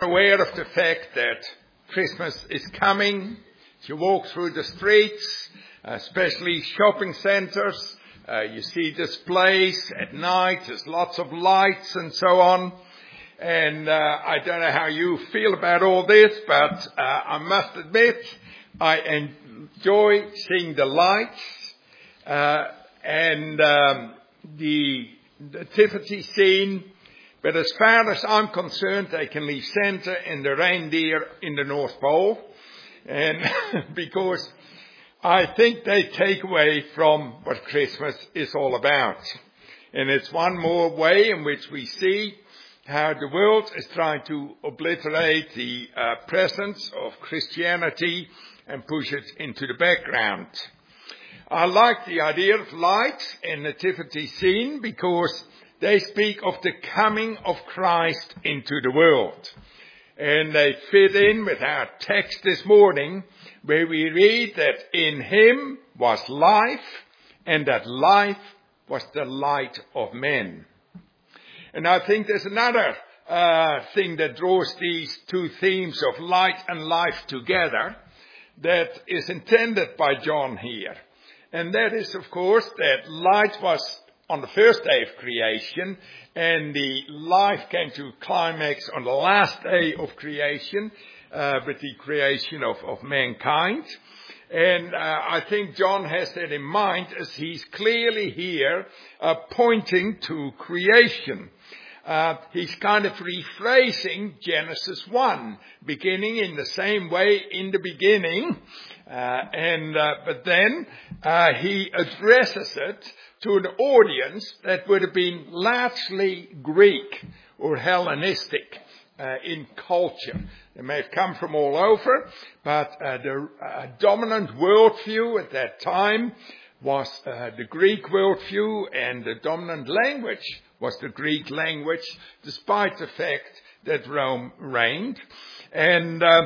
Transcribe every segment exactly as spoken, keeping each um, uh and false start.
aware of the fact that Christmas is coming. As you walk through the streets, especially shopping centers, uh, you see displays at night. There's lots of lights and so on. And uh, I don't know how you feel about all this, but uh, I must admit I enjoy seeing the lights uh, and um, the nativity scene. But as far as I'm concerned, they can leave Santa and the reindeer in the North Pole. And because I think they take away from what Christmas is all about. And it's one more way in which we see how the world is trying to obliterate the uh, presence of Christianity and push it into the background. I like the idea of lights and nativity scene because they speak of the coming of Christ into the world. And they fit in with our text this morning, where we read that in him was life, and that life was the light of men. And I think there's another uh, thing that draws these two themes of light and life together that is intended by John here. And that is, of course, that light was on the first day of creation, and the life came to climax on the last day of creation, uh, with the creation of, of mankind. And uh, I think John has that in mind as he's clearly here uh, pointing to creation. Uh, he's kind of rephrasing Genesis one, beginning in the same way in the beginning, uh, and uh, but then uh, he addresses it to an audience that would have been largely Greek or Hellenistic uh, in culture. They may have come from all over, but uh, the uh, dominant worldview at that time was uh, the Greek worldview, and the dominant language was the Greek language, despite the fact that Rome reigned. And uh,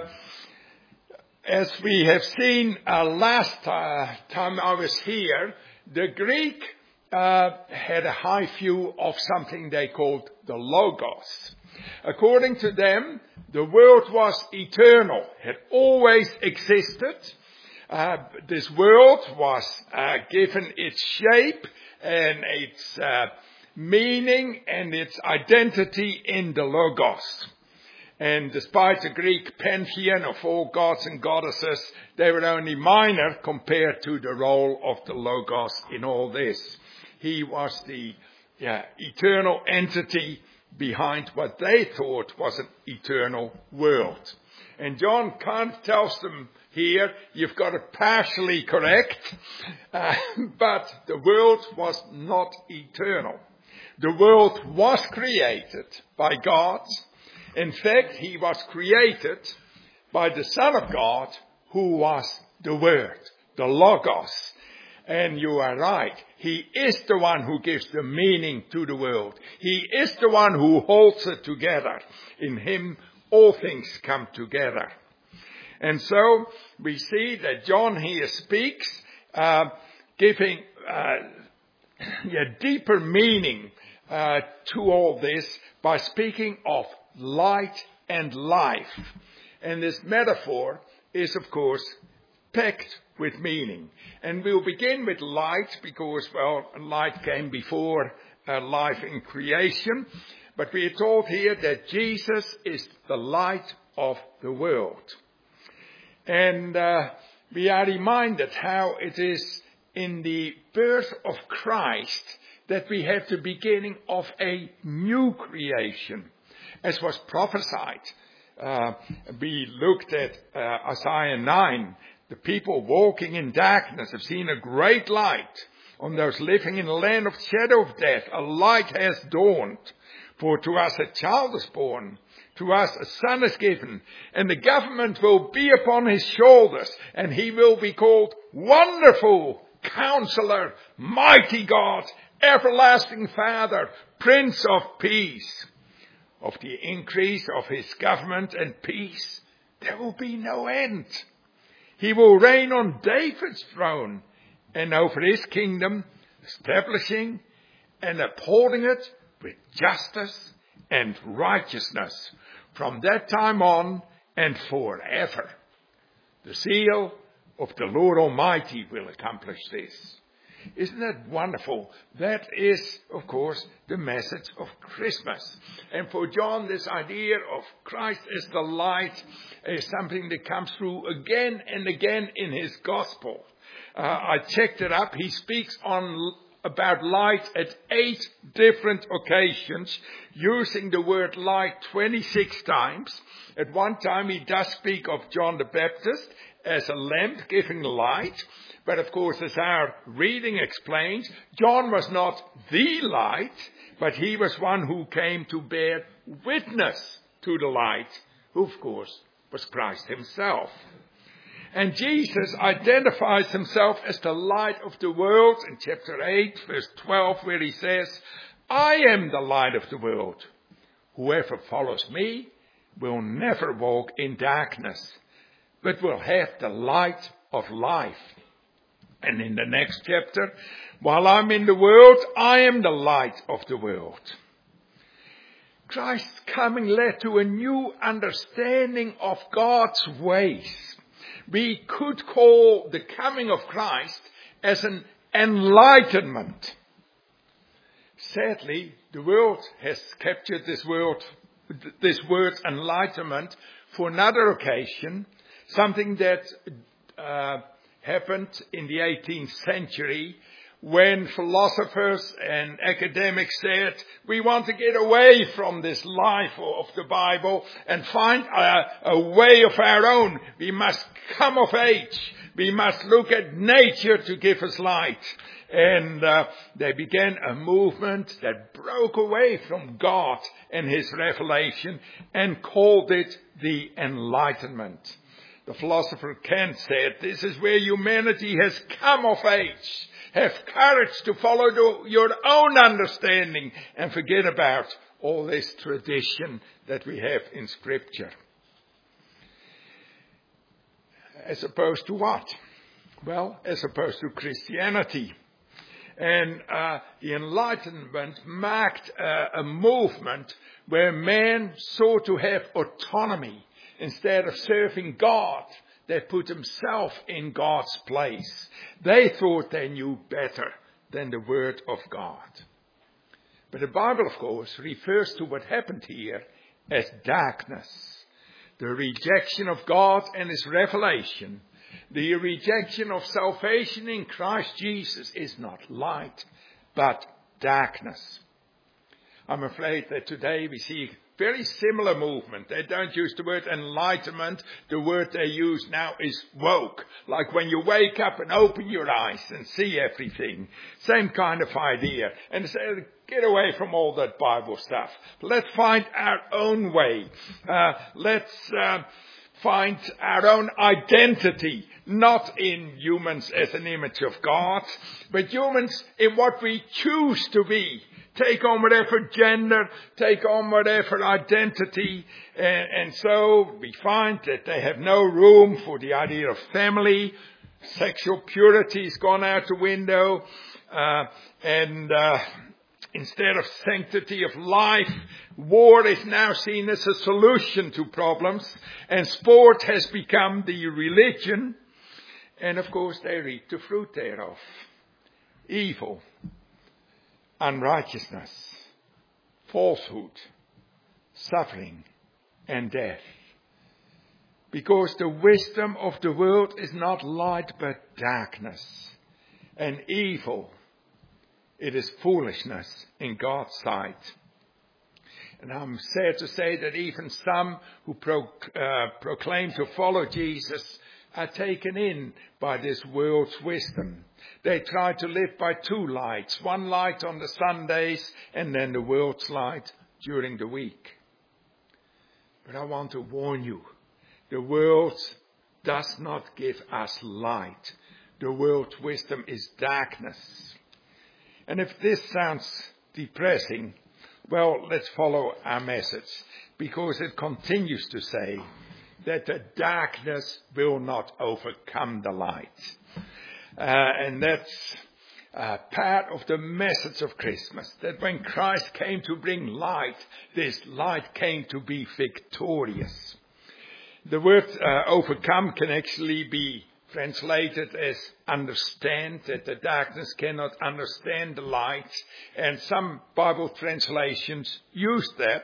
as we have seen uh, last uh, time I was here, the Greek uh, had a high view of something they called the Logos. According to them, the world was eternal, had always existed. Uh, this world was uh, given its shape and its uh, meaning and its identity in the Logos. And despite the Greek pantheon of all gods and goddesses, they were only minor compared to the role of the Logos in all this. He was the yeah, eternal entity behind what they thought was an eternal world. And John kind of tells them here, you've got it partially correct, uh, but the world was not eternal. The world was created by God. In fact, he was created by the Son of God, who was the Word, the Logos. And you are right. He is the one who gives the meaning to the world. He is the one who holds it together. In him, all things come together. And so we see that John here speaks, uh, giving uh, a deeper meaning uh, to all this by speaking of light and life. And this metaphor is, of course, packed with meaning. And we'll begin with light because, well, light came before uh, life in creation. But we are told here that Jesus is the light of the world. And uh, we are reminded how it is in the birth of Christ that we have the beginning of a new creation, as was prophesied. Uh, we looked at uh, Isaiah nine. The people walking in darkness have seen a great light. On those living in the land of shadow of death, a light has dawned. For to us a child is born, to us a son is given, and the government will be upon his shoulders, and he will be called Wonderful Counselor, Mighty God, Everlasting Father, Prince of Peace. Of the increase of his government and peace, there will be no end. He will reign on David's throne and over his kingdom, establishing and upholding it with justice and righteousness from that time on and forever. The seal of the Lord Almighty will accomplish this. Isn't that wonderful? That is, of course, the message of Christmas. And for John, this idea of Christ as the light is something that comes through again and again in his gospel. Uh, I checked it up. He speaks on about light at eight different occasions, using the word light twenty-six times. At one time, he does speak of John the Baptist as a lamp giving light. But of course, as our reading explains, John was not the light, but he was one who came to bear witness to the light, who of course was Christ himself. And Jesus identifies himself as the light of the world in chapter eight, verse twelve, where he says, I am the light of the world. Whoever follows me will never walk in darkness, but will have the light of life. And in the next chapter, while I'm in the world, I am the light of the world. Christ's coming led to a new understanding of God's ways. We could call the coming of Christ as an enlightenment. Sadly, the world has captured this word, this word enlightenment for another occasion, something that uh, happened in the eighteenth century when philosophers and academics said, we want to get away from this life of the Bible and find a, a way of our own. We must come of age. We must look at nature to give us light. And uh, they began a movement that broke away from God and his revelation and called it the Enlightenment. The philosopher Kant said, this is where humanity has come of age. Have courage to follow the, your own understanding and forget about all this tradition that we have in Scripture. As opposed to what? Well, as opposed to Christianity. And uh, the Enlightenment marked uh, a movement where man sought to have autonomy. Instead of serving God, they put himself in God's place. They thought they knew better than the Word of God. But the Bible, of course, refers to what happened here as darkness. The rejection of God and his revelation. The rejection of salvation in Christ Jesus is not light, but darkness. I'm afraid that today we see very similar movement. They don't use the word enlightenment. The word they use now is woke. Like when you wake up and open your eyes and see everything. Same kind of idea. And they say, get away from all that Bible stuff. Let's find our own way. Uh, let's uh, find our own identity. Not in humans as an image of God, but humans in what we choose to be. Take on whatever gender, take on whatever identity. And, and so we find that they have no room for the idea of family. Sexual purity has gone out the window. Uh, and uh, instead of sanctity of life, war is now seen as a solution to problems. And sport has become the religion. And of course they reap the fruit thereof. Evil. Unrighteousness, falsehood, suffering, and death. Because the wisdom of the world is not light but darkness. And evil, it is foolishness in God's sight. And I'm sad to say that even some who pro, uh, proclaim to follow Jesus are taken in by this world's wisdom. They try to live by two lights, one light on the Sundays and then the world's light during the week. But I want to warn you, the world does not give us light. The world's wisdom is darkness. And if this sounds depressing, well, let's follow our message, because it continues to say that the darkness will not overcome the light. Uh, and that's uh, part of the message of Christmas. That when Christ came to bring light, this light came to be victorious. The word uh, overcome can actually be translated as understand, that the darkness cannot understand the light. And some Bible translations use that.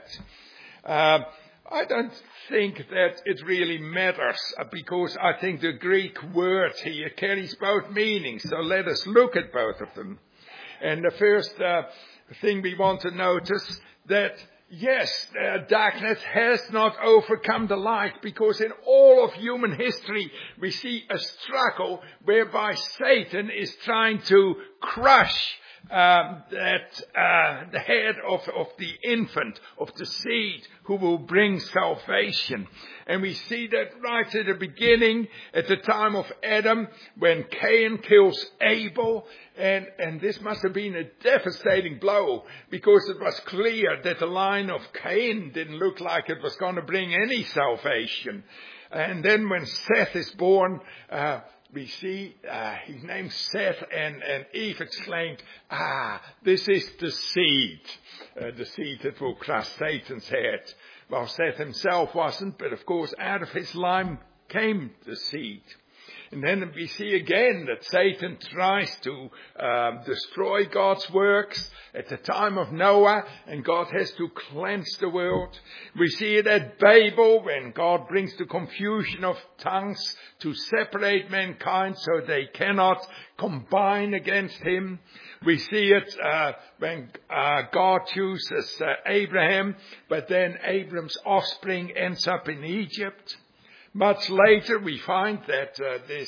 Uh, I don't think that it really matters, because I think the Greek word here carries both meanings. So let us look at both of them. And the first uh, thing we want to notice, that yes, uh, darkness has not overcome the light, because in all of human history we see a struggle whereby Satan is trying to crush Um, that uh, the head of, of the infant, of the seed who will bring salvation. And we see that right at the beginning, at the time of Adam, when Cain kills Abel. And, and this must have been a devastating blow, because it was clear that the line of Cain didn't look like it was going to bring any salvation. And then when Seth is born, uh, we see uh, his name Seth, and, and Eve exclaimed, ah, this is the seed, uh, the seed that will crush Satan's head. Well, Seth himself wasn't, but of course out of his line came the seed. And then we see again that Satan tries to um, destroy God's works at the time of Noah, and God has to cleanse the world. We see it at Babel, when God brings the confusion of tongues to separate mankind so they cannot combine against him. We see it uh, when uh, God chooses uh, Abraham, but then Abram's offspring ends up in Egypt. Much later, we find that uh, this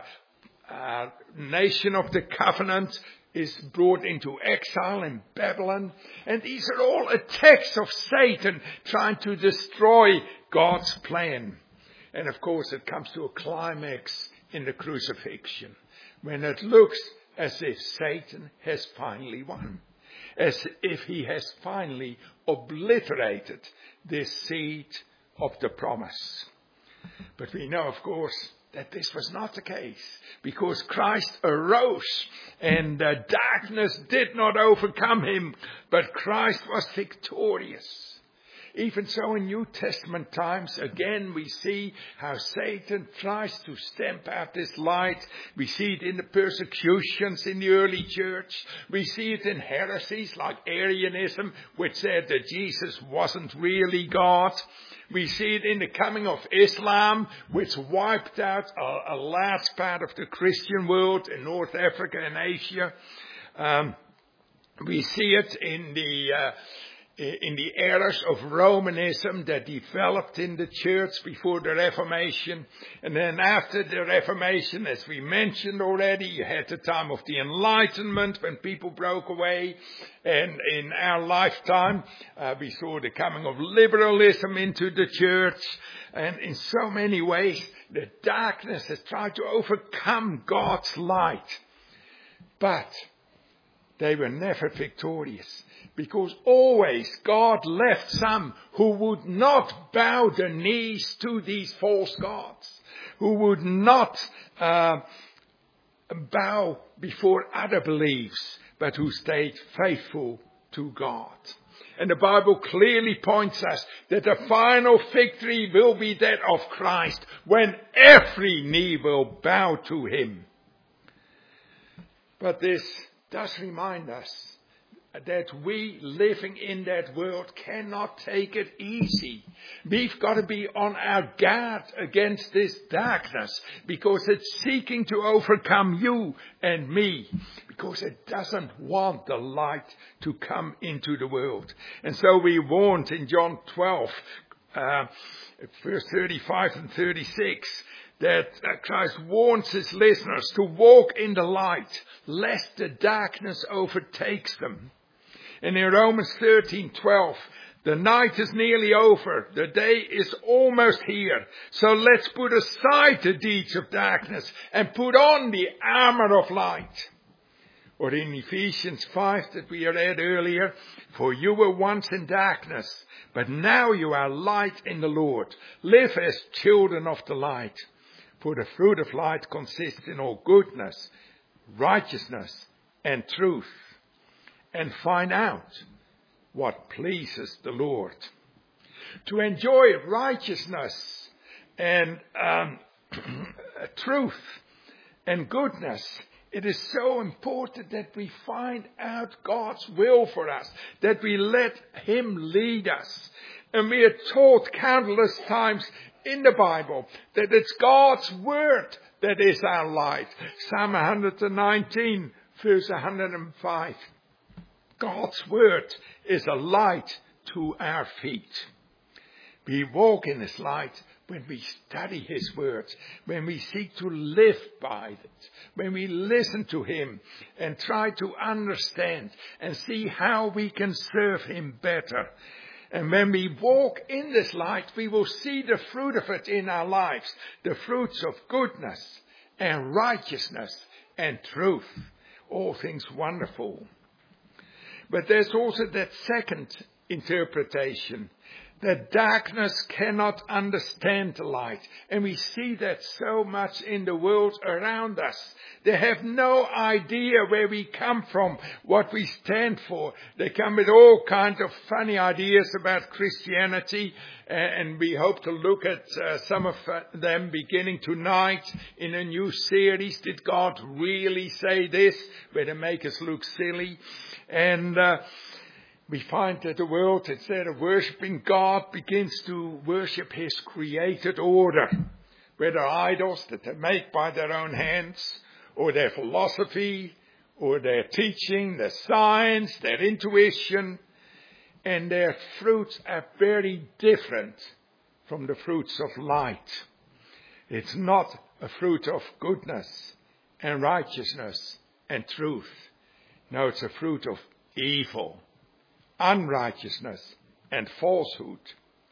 uh, uh, nation of the covenant is brought into exile in Babylon. And these are all attacks of Satan trying to destroy God's plan. And of course, it comes to a climax in the crucifixion, when it looks as if Satan has finally won, as if he has finally obliterated this seed of the promise. But we know, of course, that this was not the case, because Christ arose and uh, darkness did not overcome him, but Christ was victorious. Even so, in New Testament times, again, we see how Satan tries to stamp out this light. We see it in the persecutions in the early church. We see it in heresies like Arianism, which said that Jesus wasn't really God. We see it in the coming of Islam, which wiped out a, a large part of the Christian world in North Africa and Asia. Um, we see it in the uh, in the errors of Romanism that developed in the church before the Reformation. And then after the Reformation, as we mentioned already, you had the time of the Enlightenment when people broke away. And in our lifetime, uh, we saw the coming of liberalism into the church. And in so many ways, the darkness has tried to overcome God's light. But they were never victorious, because always God left some who would not bow their knees to these false gods, who would not uh, bow before other beliefs, but who stayed faithful to God. And the Bible clearly points us that the final victory will be that of Christ, when every knee will bow to him. But this does remind us that we living in that world cannot take it easy. We've got to be on our guard against this darkness, because it's seeking to overcome you and me, because it doesn't want the light to come into the world. And so we warned in John twelve, uh, verse thirty-five and thirty-six, that Christ warns his listeners to walk in the light, lest the darkness overtakes them. And in Romans thirteen twelve, the night is nearly over, the day is almost here. So let's put aside the deeds of darkness and put on the armor of light. Or in Ephesians five that we read earlier, for you were once in darkness, but now you are light in the Lord. Live as children of the light. For the fruit of light consists in all goodness, righteousness, and truth, and find out what pleases the Lord. To enjoy righteousness and um, truth and goodness, it is so important that we find out God's will for us, that we let Him lead us. And we are taught countless times in the Bible that it's God's Word that is our light. Psalm one hundred nineteen, verse one hundred five. God's Word is a light to our feet. We walk in His light when we study His words, when we seek to live by it, when we listen to Him and try to understand and see how we can serve Him better. And when we walk in this light, we will see the fruit of it in our lives, the fruits of goodness and righteousness and truth, all things wonderful. But there's also that second interpretation, that darkness cannot understand the light. And we see that so much in the world around us. They have no idea where we come from, what we stand for. They come with all kinds of funny ideas about Christianity. And we hope to look at uh, some of them beginning tonight in a new series. Did God really say this? Where they make us look silly. And uh, we find that the world, instead of worshipping God, begins to worship His created order, whether idols that they make by their own hands, or their philosophy, or their teaching, their science, their intuition, and their fruits are very different from the fruits of light. It's not a fruit of goodness and righteousness and truth. No, it's a fruit of evil, unrighteousness and falsehood.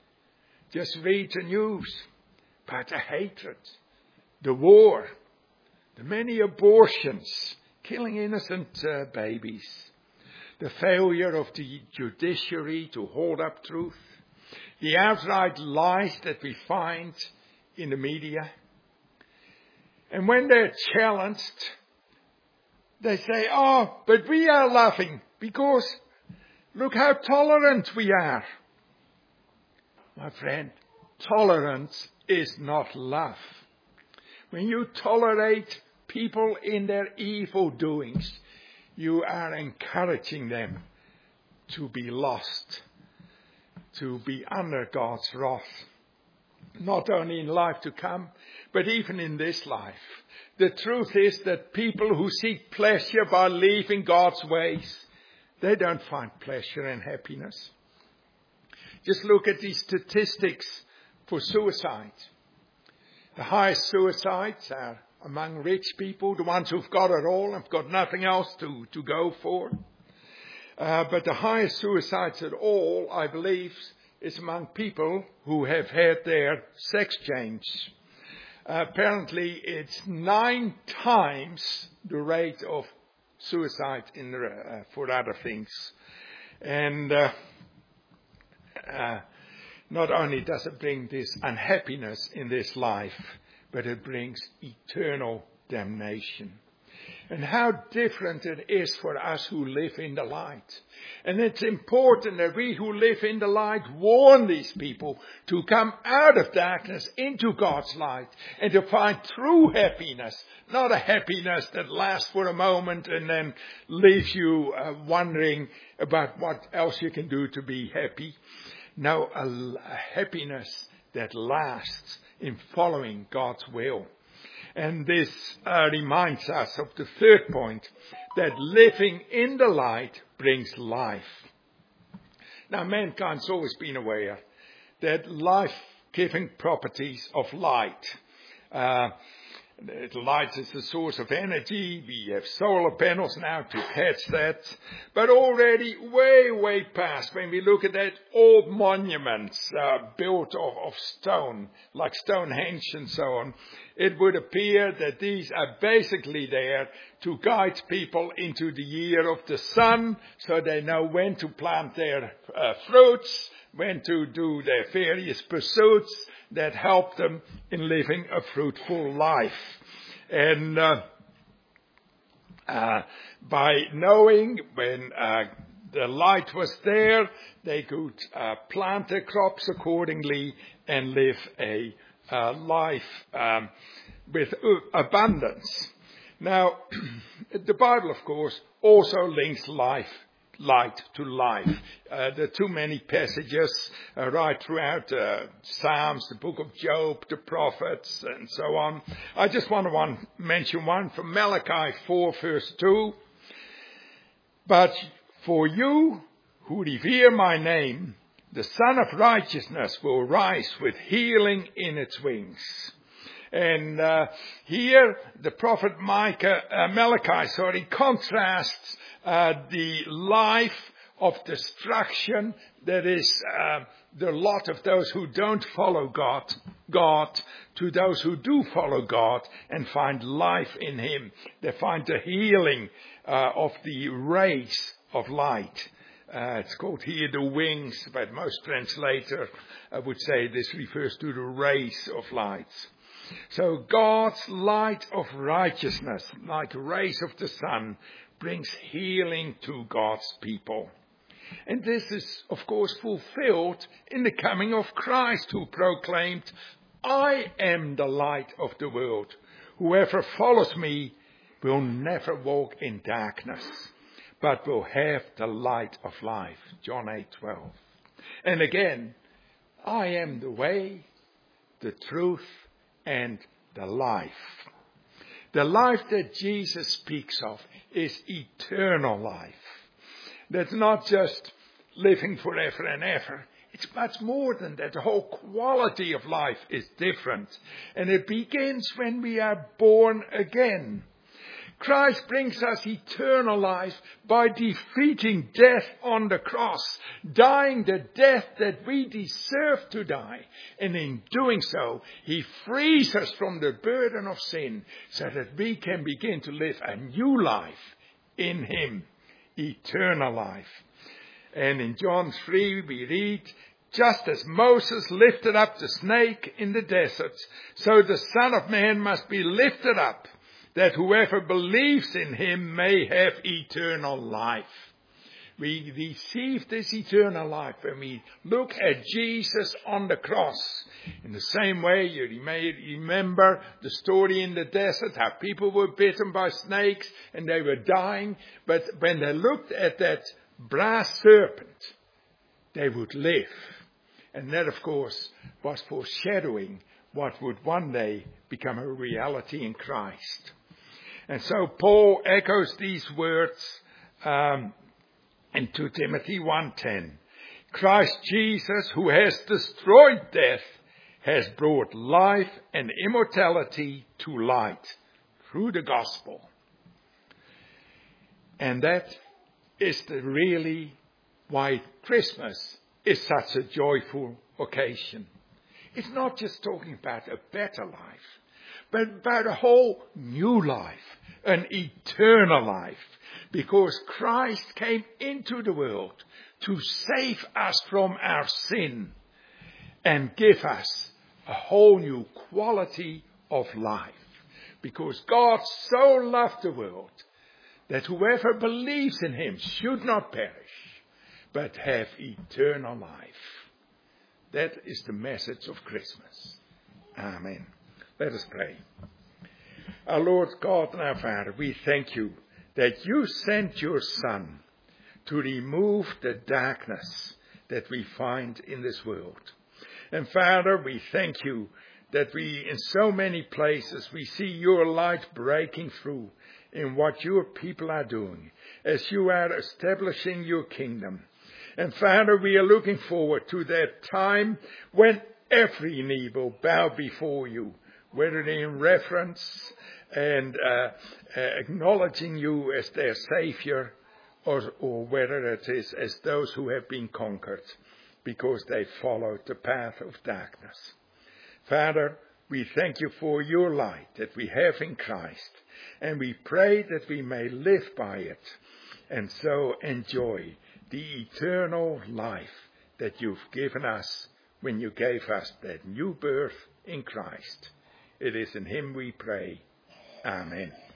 Just read the news about the hatred, the war, the many abortions, killing innocent uh, babies, the failure of the judiciary to hold up truth, the outright lies that we find in the media. And when they're challenged, they say, oh, but we are loving because look how tolerant we are. My friend, tolerance is not love. When you tolerate people in their evil doings, you are encouraging them to be lost, to be under God's wrath. Not only in life to come, but even in this life. The truth is that people who seek pleasure by leaving God's ways, they don't find pleasure and happiness. Just look at these statistics for suicide. The highest suicides are among rich people, the ones who've got it all and have got nothing else to, to go for. Uh, but the highest suicides at all, I believe, is among people who have had their sex changed. Uh, apparently, it's nine times the rate of suicide in the, uh, for other things. And uh, uh, not only does it bring this unhappiness in this life, but it brings eternal damnation. And how different it is for us who live in the light. And it's important that we who live in the light warn these people to come out of darkness into God's light and to find true happiness, not a happiness that lasts for a moment and then leaves you uh, wondering about what else you can do to be happy. No, a, a happiness that lasts in following God's will. And this uh, reminds us of the third point, that living in the light brings life. Now, mankind's always been aware that life-giving properties of light. Uh, light is the source of energy. We have solar panels now to catch that. But already way, way past, when we look at that old monuments uh, built of, of stone, like Stonehenge and so on, it would appear that these are basically there to guide people into the year of the sun, so they know when to plant their uh, fruits, when to do their various pursuits that help them in living a fruitful life. And uh, Uh, by knowing when uh, the light was there, they could uh, plant their crops accordingly and live a uh, life um, with abundance. Now, the Bible, of course, also links life, light to life. Uh, there are too many passages uh, right throughout uh, Psalms, the book of Job, the prophets, and so on. I just want to one, mention one from Malachi four, verse two. But for you who revere my name, the Son of Righteousness will rise with healing in its wings. And uh, here the prophet Micah, uh, Malachi, sorry, contrasts uh, the life of destruction that is uh, the lot of those who don't follow God, God, to those who do follow God and find life in Him. They find the healing uh, of the rays of light. Uh, it's called here the wings, but most translators uh, would say this refers to the rays of light. So God's light of righteousness, like rays of the sun, brings healing to God's people. And this is, of course, fulfilled in the coming of Christ, who proclaimed, I am the light of the world. Whoever follows me will never walk in darkness, but will have the light of life. John eight twelve. And again, I am the way, the truth, and the life. The life that Jesus speaks of is eternal life. That's not just living forever and ever. It's much more than that. The whole quality of life is different. And it begins when we are born again. Christ brings us eternal life by defeating death on the cross, dying the death that we deserve to die. And in doing so, He frees us from the burden of sin so that we can begin to live a new life in Him, eternal life. And in John three we read, just as Moses lifted up the snake in the desert, so the Son of Man must be lifted up, that whoever believes in Him may have eternal life. We receive this eternal life when we look at Jesus on the cross. In the same way, you may remember the story in the desert, how people were bitten by snakes and they were dying. But when they looked at that brass serpent, they would live. And that, of course, was foreshadowing what would one day become a reality in Christ. And so Paul echoes these words um, in Second Timothy one ten. Christ Jesus, who has destroyed death, has brought life and immortality to light through the gospel. And that is the really why Christmas is such a joyful occasion. It's not just talking about a better life, but about a whole new life, an eternal life, because Christ came into the world to save us from our sin and give us a whole new quality of life. Because God so loved the world that whoever believes in Him should not perish, but have eternal life. That is the message of Christmas. Amen. Let us pray. Our Lord God and our Father, we thank You that You sent Your Son to remove the darkness that we find in this world. And Father, we thank You that we, in so many places, we see Your light breaking through in what Your people are doing, as You are establishing Your kingdom. And Father, we are looking forward to that time when every knee will bow before You, whether in reverence and uh, uh, acknowledging You as their Savior, or, or whether it is as those who have been conquered because they followed the path of darkness. Father, we thank You for Your light that we have in Christ, and we pray that we may live by it and so enjoy the eternal life that You've given us when You gave us that new birth in Christ. It is in Him we pray. Amen.